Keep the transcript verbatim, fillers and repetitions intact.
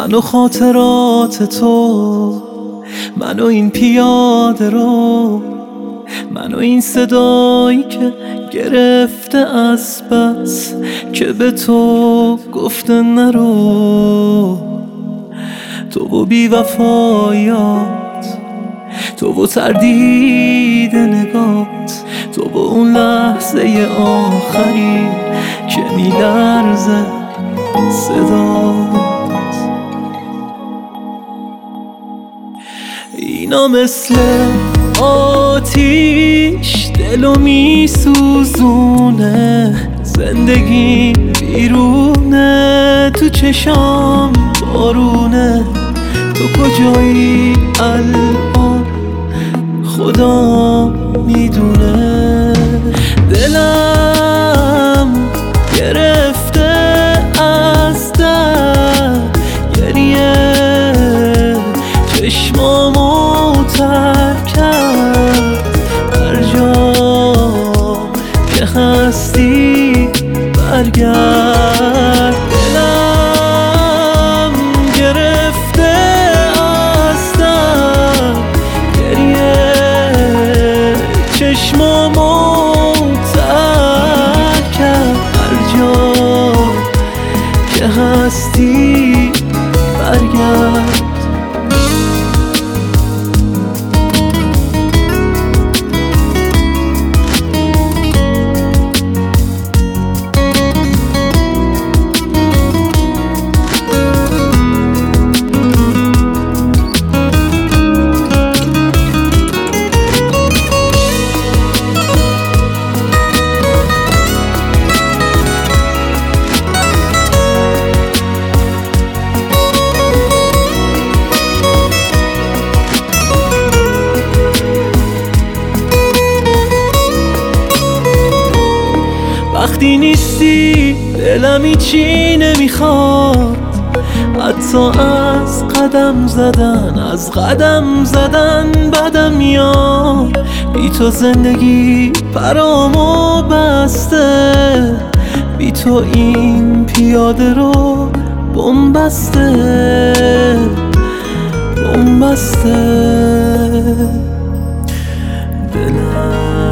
من و خاطرات تو، من و این پیاده رو، من و این صدایی که گرفته از بس که به تو گفته نرو. تو و بی وفایات، تو و تردید نگات، تو و اون لحظه آخری که میلرزه صدات. اینا مثل آتیش دلو میسوزونه، زندگی بیرونه، تو چشام بارونه. تو کجایی الان خدا میدونه. دلم گرفته از درد گریه، چشمامو تر کرد. هر جا که هستی برگرد. دلم گرفته از درد گریه، چشمامو تر کرد. هر جا که هستی برگرد. وقتی نیستی دلم هیچی نمیخواد، حتی از قدم زدن، از قدم زدن بدم میاد. بی تو زندگی برامو بسته، بی تو این پیاده رو بنبسته بنبسته. دلم